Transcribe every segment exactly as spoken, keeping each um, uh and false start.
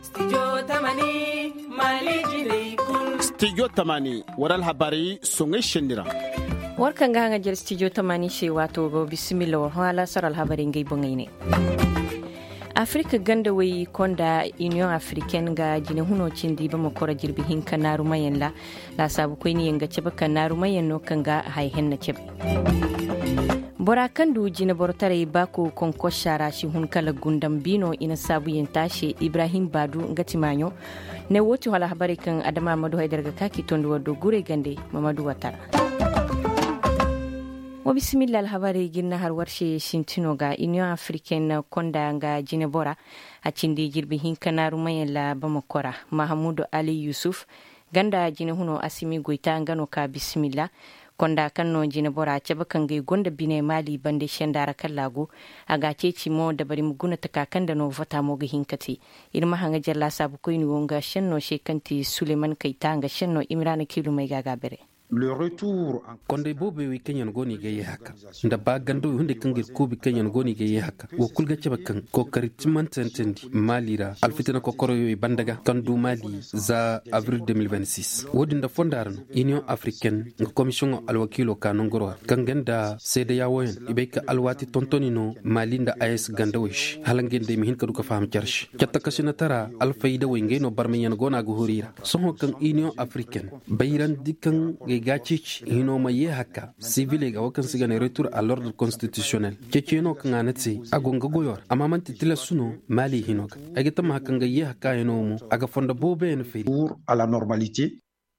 Studio Tamani Mali kun. Studio Tamani waral habari songe shendira. Warkan ga hangar Studio Tamani she wato go bismillah wala saral habari ngai bongaine. Afrika ganda wai konda Union Africaine ga jine huno cindi ba makora jirbi hinka naru mayen la la sabu ko ni yanga ceba kan naru mayen no kanga hay henna ceb. Bora kandu jine bortare bako konko shara shi hun kala gundam bino ina sabu yin tashi Ibrahim Badu ngati manyo ne woti wala habari kan Adama Madu Haidar ga kaki tondo wado gure gande Mamadu Watara. Wa bismillah alhabari ginna har warshe shintino ga Union Africaine konda nga jine bora a cindi jirbi hinka naru mayen la bamakora Mahamudu Ali Yusuf ganda jine huno asimi goita ngano ka bismillah konda kanno jine bora ceba kangai gonda bine mali bande shendara kallago aga ceci mo da bari muguna takakan da no vota mo ga hinkati irma hanga jalla sabu koyni wonga shenno shekanti Suleiman Kaita nga shenno Imran Kilu mai gaga bere. Le retour konde bobe wi kenyan goni ga yi haka da ba gando hunde kangir ko bi kenyan goni ga yi haka wo kulga ceba kan ko karitiman tantendi malira alfitina ko koro yoy bandaga kandu mali za avril deux mille vingt-six wodin da fondarno Union Africaine nga commission alwakilo kanon goro kangenda sede yawoyen ibeka alwati tontonino malinda AS gandawish halangende mi hin kadu ka faham charsh katta kasina tara alfayda wengeno barmeyan gona go horira soho kan Union Africaine bayran dikan gachich hino maye haka civil ga wakan siga ne retour à l'ordre constitutionnel kekeno kan anatsi agonga goyor amma man titila suno mali hinoka agita ma hakan ga ye haka yeno mu aga fonda bobe en fe pour à la normalité.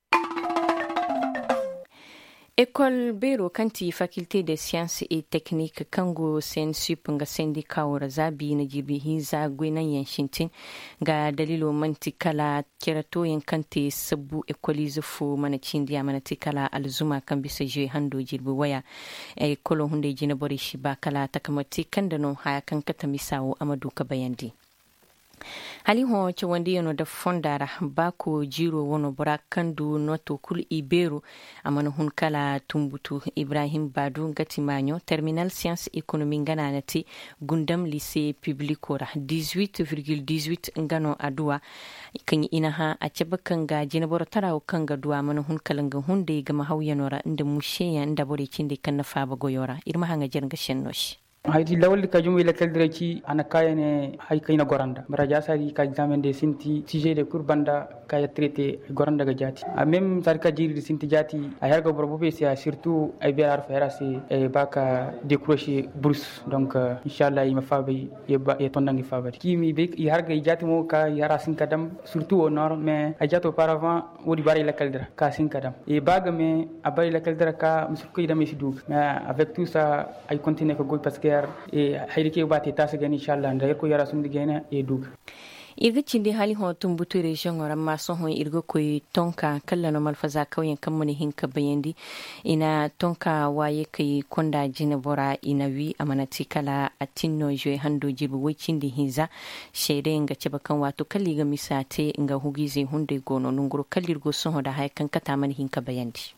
École Bero kanti faculté des sciences et techniques kango sen supunga syndicat ora zabi na jibi hiza gwenan yanshintin ga dalilo mantikala kirato yankanti sabu école zufu mana cindiya mana tikala alzuma kan bisa je hando jirbi waya e kolo hunde jina bori shiba kala takamati kandano haya kan kata misawo amadu ka bayandi. Hali ho chawandi yono da fondara bako jiro wono bora kandu noto kul iberu amana hun kala tumbutu Ibrahim Badu ngati manyo terminal science économie ngana nati gundam lycée public ora dix-huit virgule dix-huit ngano adua kanyi inaha a cabakan ga jina bora tarawo kanga duwa mana hun kala nga hunde ga mahawyanora inda musheya inda bore cinde kan na faba goyora irma hanga jerga shennoshi. hayti lawol ka jumi le keldireki ana kayene hay kayna goranda bara jasari ka examen de sinti sujet de cour banda kaya traité goranda ga jati a même sar ka jiri sinti jati a hergo borbo be sia surtout ay biar fera si e baka décrocher bourse donc uh, inshallah ima fabi e ba e tondangi fabati kimi be i harga jati mo ka yara sin kadam surtout au nord mais a jato auparavant wodi bari la keldira ka sin kadam e baga me a bari la keldira ka musuko idam ci dug mais avec tout ça ay continuer ko goy parce que e hayrike bati tasa gani inshallah ndayar ko yara sundi gena e dug irga cindi hali ho tumbutu region ora maso ho irga koy tonka kala no malfaza kawyen kamani hinka bayandi ina tonka waye kai konda jina bora ina wi amanati kala atinno je hando jibu wicindi hinza shede nga ceba kan wato kalli ga misate nga hugize hunde gono nunguru kallirgo so da hay kan kata mani hinka bayandi.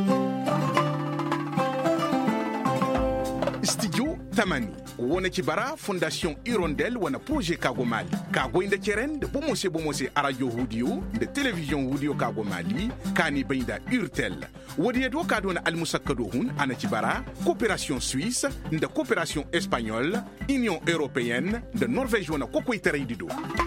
Studio Tamani wona kibara Fondation Hirondelle wana projet Kago Mali Kago inda keren de bomose bomose a radio Hudio de télévision Hudio Kago Mali kani bainda Urtel wodi edo kado na almusakado hun ana kibara coopération suisse de coopération espagnole Union européenne de Norvège wana koko itaraidido.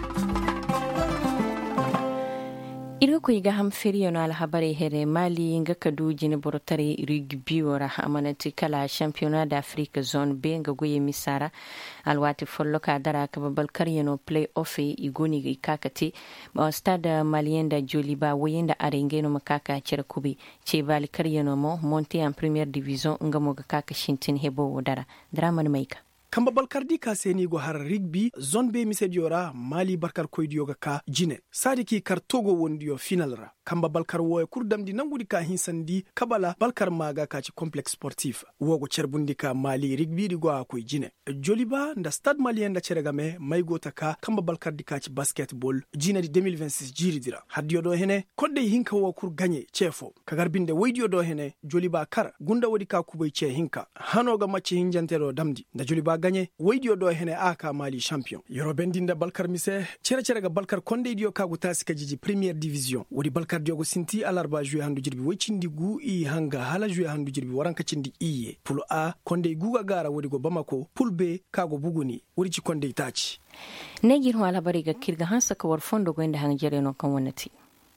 Irga ko yiga ham feriyono alhabari here Mali nga kadu jini borotare rugby ora amanati kala championnat d'Afrique zone B nga goye misara alwati follo ka dara ka babal karyano play off igoni ga ikakati ba stade malien da Joliba wayenda arengeno makaka cerkubi ce bal karyano mo monter en première division nga mo ga kaka shintin hebo dara draman maika kamba balkardi ka seni go har rugby zone be misediora Mali barkar koydiyoga ka jine sadiki kartogo wondiyo final ra kamba balkar woye kurdamdi nangudi ka hinsandi kabala balkar maga kaci complexe sportif wogo cerbundi ka mali rigbi digo akoy jine joliba nda stade malien da ceregame maygo taka kamba balkar di kaci basketball jine di deux mille vingt-six jiri dira hadiyo do hene kodde hinka wo kur ganye chefo kagarbinde waydiyo do hene joliba kar gunda wodi ka kubay che hinka hanoga macce hinjantero damdi nda joliba ganye waydiyo do hene aka mali champion yoro bendinda balkar mise cere cerega balkar konde diyo kagu tasika jiji première division wodi balkar diogo sinti alarba jouer handu jirbi wacindi gu i hanga hala jouer handu jirbi waranka cindi iye pul a konde guga gara wodi go bamako pul b kago buguni wodi ci konde itaci negir wala bariga kirga hansa ka war fondo go inda hanga jere no kan wonati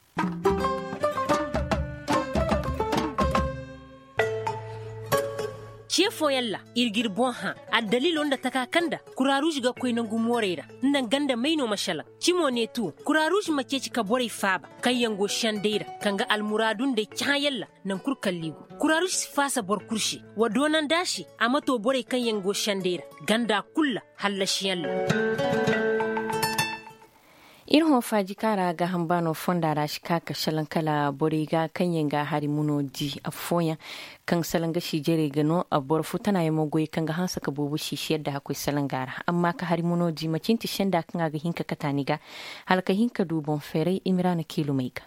chefo yalla irgir bon ha a dalilo nda taka kanda kuraruj ga koy nangu morera ndan ganda maino mashala cimo ne tu kuraruj mace ci ka borai faba kan yango shandeira kanga almuradun de chayalla nan kurkalligo kuraruj fasa bor kurshi wadonan dashi amato borai kan yango shandeira ganda kulla hallashi yalla irhon faji kara ga hambano fonda rashi kaka shalankala boriga kanyenga hari muno di afoya kan salanga shi jere gano a borfu tana yi magoyi kan ga hansa ka bobu shi shiyar da akwai salangara amma ka hari muno di macinti shanda kan ga hinka kataniga halka hinka dubon fere imrana kilo maiga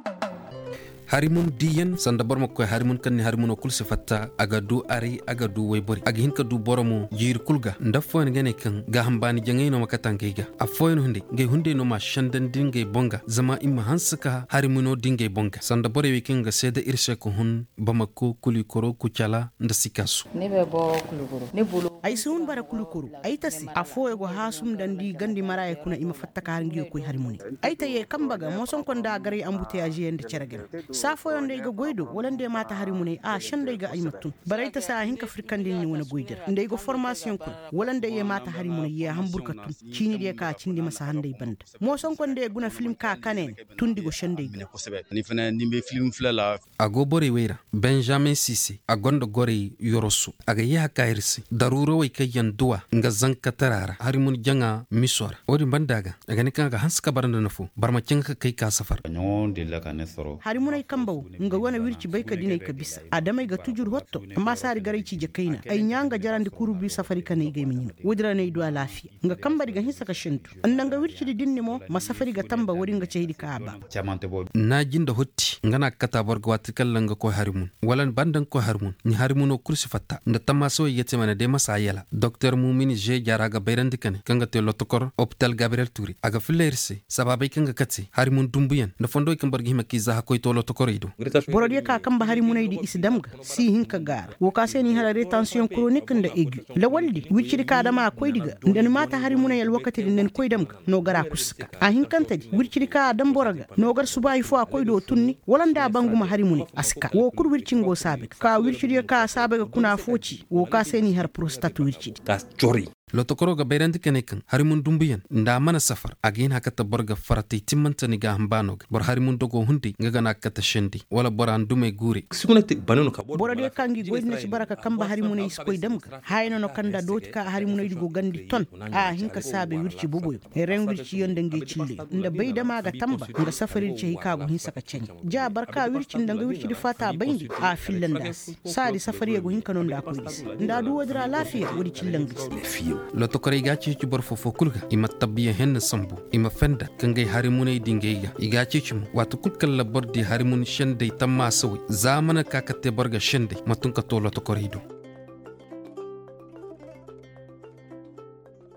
harimun diyan sanda bormo ko harimun kan harimun kul sifatta aga du ari aga du waybori aga hinka du boromo jir kulga ndafo ngene kan ga hambani jangay no makatan kayga afoyen hunde ngay hunde no ma shandan dingay bonga zama imma hansaka harimuno dingay bonga sanda bore wekin ga seda irse ko hun bamako kuli koro ku chala ndasikasu ne be bo kulukuru ne bulu ay sun bara kulukuru ay tasi afoye go hasum dandi gandi maraye kuna ima fattaka harngiyo ko harimuni ay taye kambaga mo son kon da gari embouteillage yende ceragel safo yonde ga goydo wolande mata harimune a shande ga aymatun barayta sa hinka frikandi ni wona goydir ndey go formation ko wolande ye mata harimune ye hamburkatun cini de ka cindi masa hande band mo son kon de guna film ka kanen tundi go shande ni fana ni be film flala ago bore weira benjamin sisi agondo gore yorosu aga ya kairsi daruro way kayan duwa nga zanka tarara harimun janga misora odi bandaga aga ne kan ga hanska baranda nafu barma cinka kai ka safar nyon de la kanesoro harimun kambaw nga wana wirci bayka dinay ka bisa adamay ga tujur hotto amma sari garay ci jekaina ay nyanga jarandi kurubi safari kanay gay minyin wudra nay do lafiya nga kambari ga hisa ka shintu andan ga wirci di dinni mo ma safari ga tamba wori nga ceydi ka aba chamante bo na jinda hotti ngana kata borgo watikal nga ko harimun walan bandan ko harimun ni harimuno kursi fatta nda tamma so yete mana de masayela docteur mumini je jaraga bayrandi kane kanga te lotokor hôpital gabriel touri aga filerse sababay kanga katsi harimun dumbuyan nda fondo kambargi himaki za hakoy to lotokorido borodi ka kamba harimunay di isdamga si hinka gar wo ka seni hala retention chronique nda aigu la waldi wiciri ka dama koy diga ndan mata harimunay al wakati nden koy damga no gara kuska a hinkanta di wiciri ka dam boraga no gar subay fo koy do tunni walanda banguma harimunay aska wo kur wircingo sabe ka wiciri ka sabe kuna foci wo ka seni har prostate wiciri ka chori lotokoro ga bayrandi kanekan harimun dumbuyan nda mana safar agin hakata borga farati timmanta ni ga hambanog bor harimun dogo hundi ngagana kata shendi wala boran dume guri sukunati banano ka borode kangi goydna ci baraka kamba harimun iskoy damga hayno no kanda doti ka harimun digo gandi ton a hinka sabe wirci buboy ren wirci yonde nge cille nda baydama ga tamba nga safari ci hikago hin saka cenj ja barka wirci ndanga wirci di fata bayndi a fillandas sadi safari go hinka non da ko nda du wadra lafiya wodi cillangi lotokore igachi ci bor fofo kulga ima tabiya hen sambu ima fenda kangay harimunay dingeyga igachi ci watu kulkal la bordi harimun shende tamma sawi zamana kakate borga shende matunka to lotokore do